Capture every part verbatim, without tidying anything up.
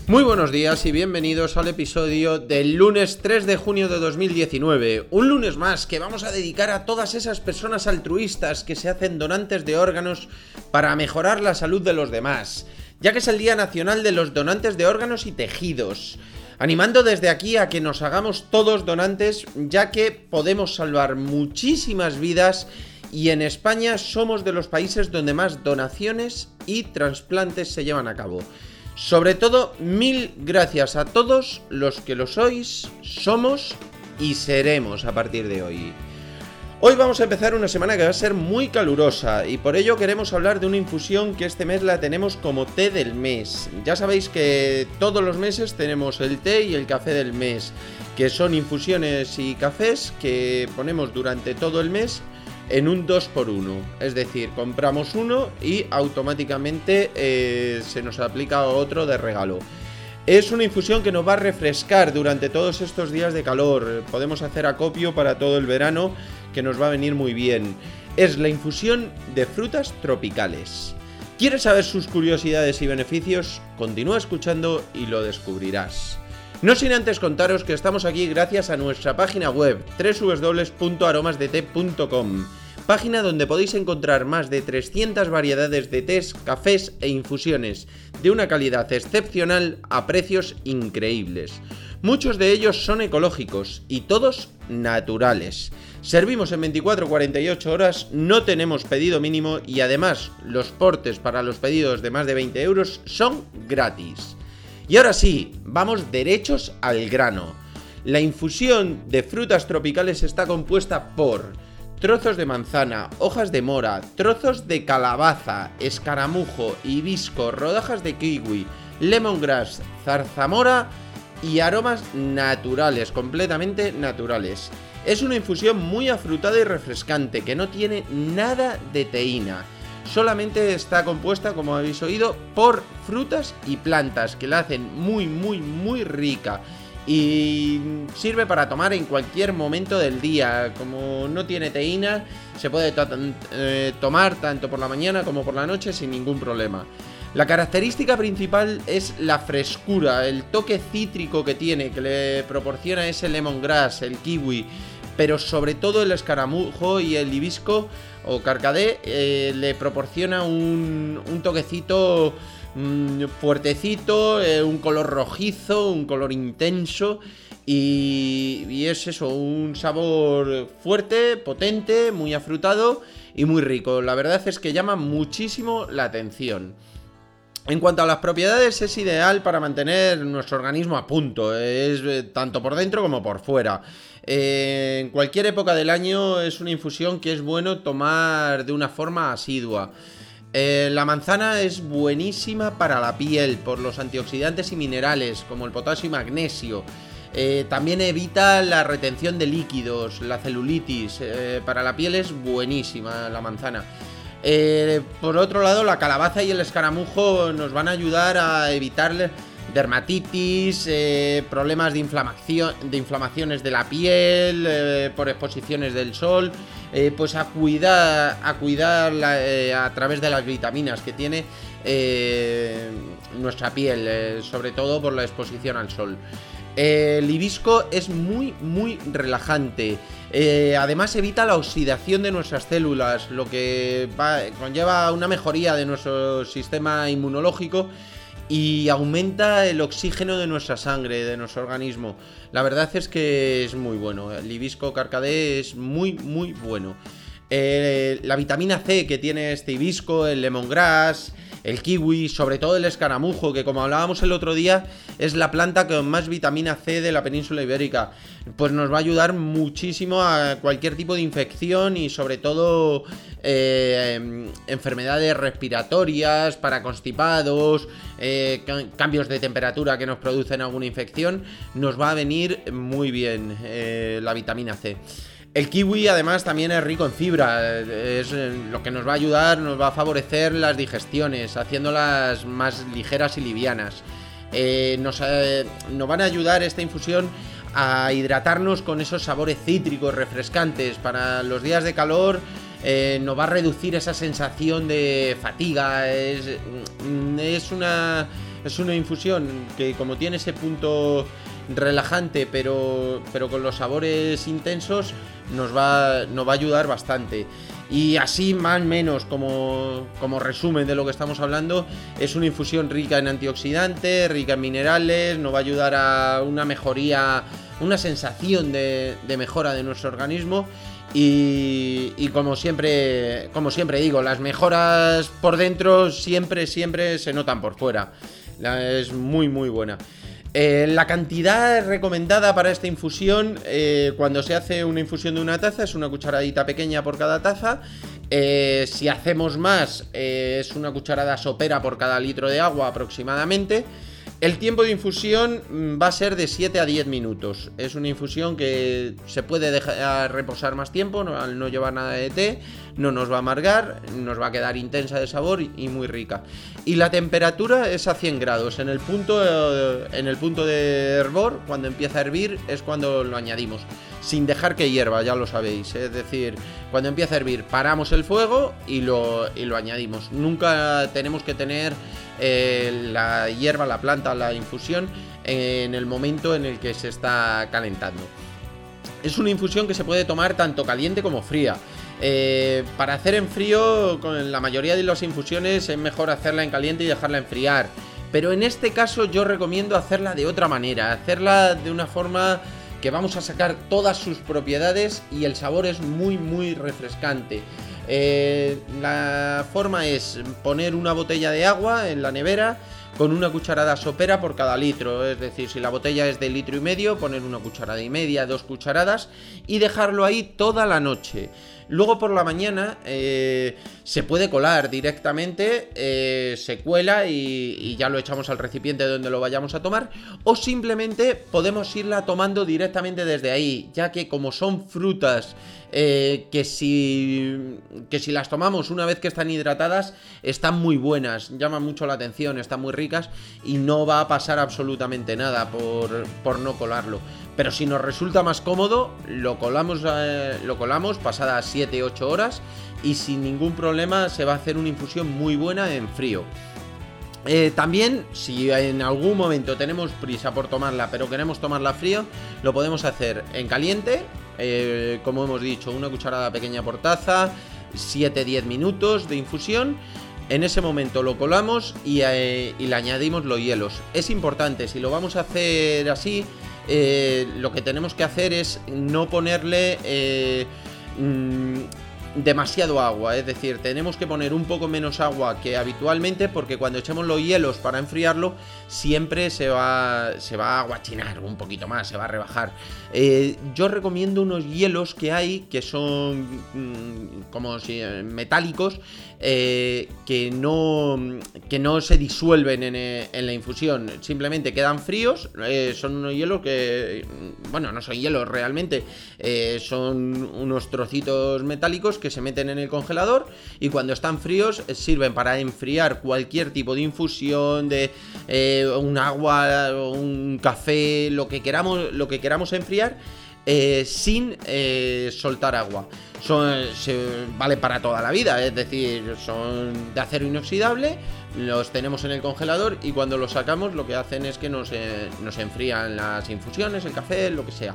Muy buenos días y bienvenidos al episodio del lunes tres de junio de dos mil diecinueve. Un lunes más que vamos a dedicar a todas esas personas altruistas que se hacen donantes de órganos para mejorar la salud de los demás, ya que es el Día Nacional de los Donantes de Órganos y Tejidos. Animando desde aquí a que nos hagamos todos donantes, ya que podemos salvar muchísimas vidas y en España somos de los países donde más donaciones y trasplantes se llevan a cabo. Sobre todo, mil gracias a todos los que lo sois, somos y seremos a partir de hoy. Hoy vamos a empezar una semana que va a ser muy calurosa y por ello queremos hablar de una infusión que este mes la tenemos como té del mes. Ya sabéis que todos los meses tenemos el té y el café del mes, que son infusiones y cafés que ponemos durante todo el mes en un dos por uno, es decir, compramos uno y automáticamente eh, se nos aplica otro de regalo. Es una infusión que nos va a refrescar durante todos estos días de calor, podemos hacer acopio para todo el verano, que nos va a venir muy bien. Es la infusión de frutas tropicales. ¿Quieres saber sus curiosidades y beneficios? Continúa escuchando y lo descubrirás. No sin antes contaros que estamos aquí gracias a nuestra página web doble u doble u doble u punto aromas de té punto com, página donde podéis encontrar más de trescientas variedades de tés, cafés e infusiones de una calidad excepcional a precios increíbles. Muchos de ellos son ecológicos y todos naturales. Servimos en veinticuatro a cuarenta y ocho horas, no tenemos pedido mínimo y además los portes para los pedidos de más de veinte euros son gratis. Y ahora sí, vamos derechos al grano. La infusión de frutas tropicales está compuesta por trozos de manzana, hojas de mora, trozos de calabaza, escaramujo, hibisco, rodajas de kiwi, lemongrass, zarzamora y aromas naturales, completamente naturales. Es una infusión muy afrutada y refrescante que no tiene nada de teína. Solamente está compuesta, como habéis oído, por frutas y plantas que la hacen muy, muy, muy rica. Y sirve para tomar en cualquier momento del día. Como no tiene teína, se puede to- eh, tomar tanto por la mañana como por la noche sin ningún problema. La característica principal es la frescura, el toque cítrico que tiene, que le proporciona ese lemongrass, el kiwi, pero sobre todo el escaramujo y el hibisco o carcadé eh, le proporciona un, un toquecito mmm, fuertecito, eh, un color rojizo, un color intenso y, y es eso, un sabor fuerte, potente, muy afrutado y muy rico. La verdad es que llama muchísimo la atención. En cuanto a las propiedades, es ideal para mantener nuestro organismo a punto, es eh, tanto por dentro como por fuera. Eh, en cualquier época del año es una infusión que es bueno tomar de una forma asidua. Eh, la manzana es buenísima para la piel por los antioxidantes y minerales como el potasio y magnesio. Eh, también evita la retención de líquidos, la celulitis. Eh, para la piel es buenísima la manzana. Eh, por otro lado, la calabaza y el escaramujo nos van a ayudar a evitar dermatitis, eh, problemas de inflamación, de inflamaciones de la piel, eh, por exposiciones del sol, eh, pues a cuidar, a cuidar la, eh, a través de las vitaminas que tiene eh, nuestra piel, eh, sobre todo por la exposición al sol. El hibisco es muy muy relajante, eh, además evita la oxidación de nuestras células, lo que va, conlleva una mejoría de nuestro sistema inmunológico y aumenta el oxígeno de nuestra sangre, de nuestro organismo. La verdad es que es muy bueno, el hibisco carcadé es muy muy bueno. Eh, la vitamina C que tiene este hibisco, el lemongrass, el kiwi, sobre todo el escaramujo, que como hablábamos el otro día, es la planta con más vitamina C de la península ibérica, pues nos va a ayudar muchísimo a cualquier tipo de infección y sobre todo eh, enfermedades respiratorias, para constipados, eh, cambios de temperatura que nos producen alguna infección, nos va a venir muy bien eh, la vitamina C. El kiwi además también es rico en fibra, es lo que nos va a ayudar, nos va a favorecer las digestiones, haciéndolas más ligeras y livianas. Eh, nos, eh, nos van a ayudar esta infusión a hidratarnos con esos sabores cítricos refrescantes para los días de calor. Eh, nos va a reducir esa sensación de fatiga, es, es una... Es una infusión que, como tiene ese punto relajante, pero, pero con los sabores intensos, nos va, nos va a ayudar bastante. Y así, más o menos, como, como resumen de lo que estamos hablando, es una infusión rica en antioxidantes, rica en minerales, nos va a ayudar a una mejoría, una sensación de, de mejora de nuestro organismo. Y, y como siempre, como siempre digo, las mejoras por dentro siempre, siempre se notan por fuera. Es muy, muy buena. Eh, la cantidad recomendada para esta infusión, eh, cuando se hace una infusión de una taza, es una cucharadita pequeña por cada taza. Eh, si hacemos más, eh, es una cucharada sopera por cada litro de agua aproximadamente. El tiempo de infusión va a ser de siete a diez minutos. Es una infusión que se puede dejar reposar más tiempo, no, al no llevar nada de té, no nos va a amargar, nos va a quedar intensa de sabor y muy rica. Y la temperatura es a cien grados. En el punto, eh, en el punto de hervor, cuando empieza a hervir, es cuando lo añadimos, sin dejar que hierva, ya lo sabéis. Es decir, cuando empieza a hervir, paramos el fuego y lo, y lo añadimos. Nunca tenemos que tener eh, la hierba, la planta, la infusión en el momento en el que se está calentando. Es una infusión que se puede tomar tanto caliente como fría. Eh, para hacer en frío, con la mayoría de las infusiones es mejor hacerla en caliente y dejarla enfriar. Pero en este caso yo recomiendo hacerla de otra manera, hacerla de una forma que vamos a sacar todas sus propiedades y el sabor es muy muy refrescante. Eh, la forma es poner una botella de agua en la nevera con una cucharada sopera por cada litro, es decir, si la botella es de litro y medio, poner una cucharada y media, dos cucharadas y dejarlo ahí toda la noche. Luego por la mañana eh, se puede colar directamente, eh, se cuela y, y ya lo echamos al recipiente donde lo vayamos a tomar, o simplemente podemos irla tomando directamente desde ahí, ya que como son frutas eh, que, si, que si las tomamos una vez que están hidratadas están muy buenas, llaman mucho la atención, están muy ricas y no va a pasar absolutamente nada por, por no colarlo. Pero si nos resulta más cómodo, lo colamos, eh, lo colamos pasadas siete u ocho horas y sin ningún problema se va a hacer una infusión muy buena en frío. Eh, también, si en algún momento tenemos prisa por tomarla, pero queremos tomarla frío, lo podemos hacer en caliente, eh, como hemos dicho, una cucharada pequeña por taza, siete a diez minutos de infusión. En ese momento lo colamos y, eh, y le añadimos los hielos. Es importante, si lo vamos a hacer así, Eh, lo que tenemos que hacer es no ponerle eh, mmm, demasiado agua, es decir, tenemos que poner un poco menos agua que habitualmente, porque cuando echemos los hielos para enfriarlo siempre se va, se va a aguachinar un poquito más, se va a rebajar. Eh, yo recomiendo unos hielos que hay que son mmm, como si metálicos, eh, que no que no se disuelven en, en la infusión, simplemente quedan fríos. Eh, son unos hielos que, bueno, no son hielos realmente, eh, son unos trocitos metálicos que se meten en el congelador y cuando están fríos eh, sirven para enfriar cualquier tipo de infusión, de eh, un agua, un café, lo que queramos, lo que queramos enfriar, eh, sin eh, soltar agua. Son, se, vale para toda la vida, es decir, son de acero inoxidable, los tenemos en el congelador y cuando los sacamos lo que hacen es que nos, eh, nos enfrían las infusiones, el café, lo que sea.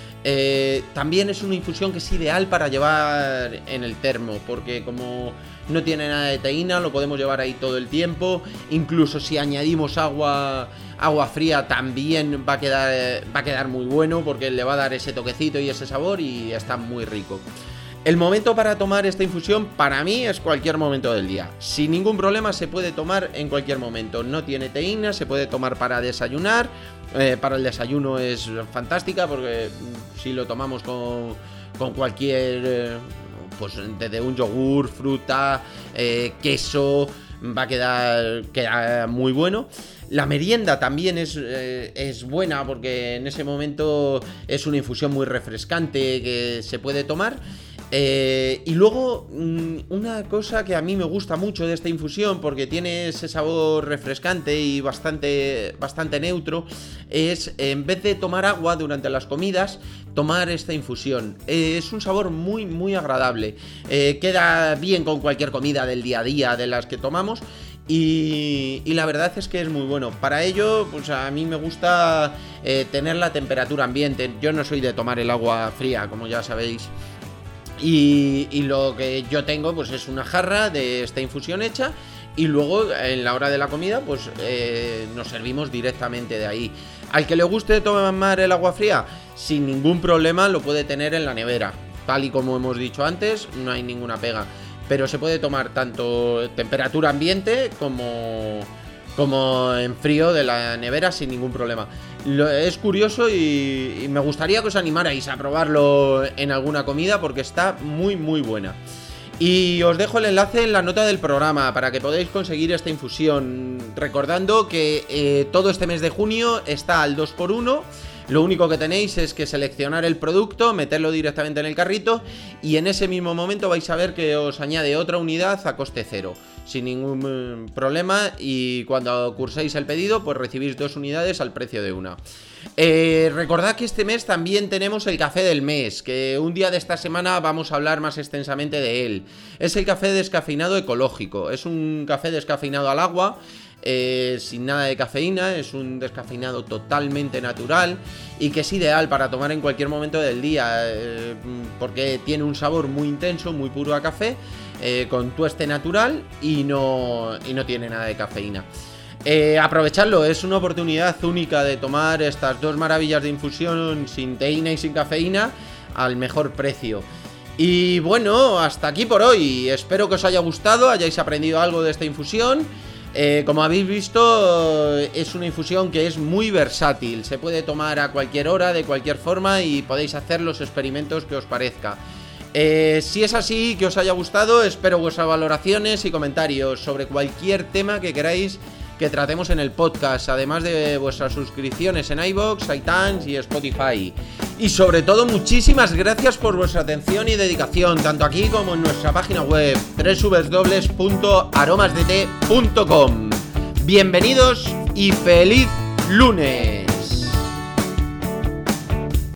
Eh, también es una infusión que es ideal para llevar en el termo, porque como no tiene nada de teína, lo podemos llevar ahí todo el tiempo. Incluso si añadimos agua, agua fría también va a quedar, va a quedar muy bueno, porque le va a dar ese toquecito y ese sabor y está muy rico. El momento para tomar esta infusión para mí es cualquier momento del día. Sin ningún problema se puede tomar en cualquier momento. No tiene teína, se puede tomar para desayunar. Eh, para el desayuno es fantástica porque si lo tomamos con, con cualquier, eh, pues desde un yogur, fruta, eh, queso, va a quedar, quedar muy bueno. La merienda también es, eh, es buena porque en ese momento es una infusión muy refrescante que se puede tomar. Eh, y luego, una cosa que a mí me gusta mucho de esta infusión, porque tiene ese sabor refrescante y bastante, bastante neutro, es en vez de tomar agua durante las comidas, tomar esta infusión. Eh, es un sabor muy, muy agradable. Eh, queda bien con cualquier comida del día a día de las que tomamos. Y, y la verdad es que es muy bueno. Para ello, pues a mí me gusta eh, tener la temperatura ambiente. Yo no soy de tomar el agua fría, como ya sabéis. Y, y lo que yo tengo pues es una jarra de esta infusión hecha y luego en la hora de la comida pues eh, nos servimos directamente de ahí. Al que le guste tomar el agua fría, sin ningún problema lo puede tener en la nevera. Tal y como hemos dicho antes, no hay ninguna pega. Pero se puede tomar tanto temperatura ambiente como, como en frío de la nevera sin ningún problema. Lo, es curioso y, y me gustaría que os animarais a probarlo en alguna comida porque está muy muy buena. Y os dejo el enlace en la nota del programa para que podáis conseguir esta infusión. Recordando que eh, todo este mes de junio está al dos por uno. Lo único que tenéis es que seleccionar el producto, meterlo directamente en el carrito y en ese mismo momento vais a ver que os añade otra unidad a coste cero, sin ningún problema, y cuando curséis el pedido pues recibís dos unidades al precio de una. Eh, recordad que este mes también tenemos el café del mes, que un día de esta semana vamos a hablar más extensamente de él. Es el café descafeinado ecológico, es un café descafeinado al agua. Eh, sin nada de cafeína, es un descafeinado totalmente natural y que es ideal para tomar en cualquier momento del día, eh, porque tiene un sabor muy intenso, muy puro a café, eh, con tueste natural y no, y no tiene nada de cafeína. Eh, aprovechadlo, es una oportunidad única de tomar estas dos maravillas de infusión sin teína y sin cafeína al mejor precio. Y bueno, hasta aquí por hoy, espero que os haya gustado, hayáis aprendido algo de esta infusión. Eh, como habéis visto, es una infusión que es muy versátil, se puede tomar a cualquier hora, de cualquier forma y podéis hacer los experimentos que os parezca. Eh, si es así, que os haya gustado, espero vuestras valoraciones y comentarios sobre cualquier tema que queráis que tratemos en el podcast, además de vuestras suscripciones en iVoox, iTunes y Spotify. Y sobre todo, muchísimas gracias por vuestra atención y dedicación, tanto aquí como en nuestra página web doble u doble u doble u punto aromas d t punto com. Bienvenidos y feliz lunes.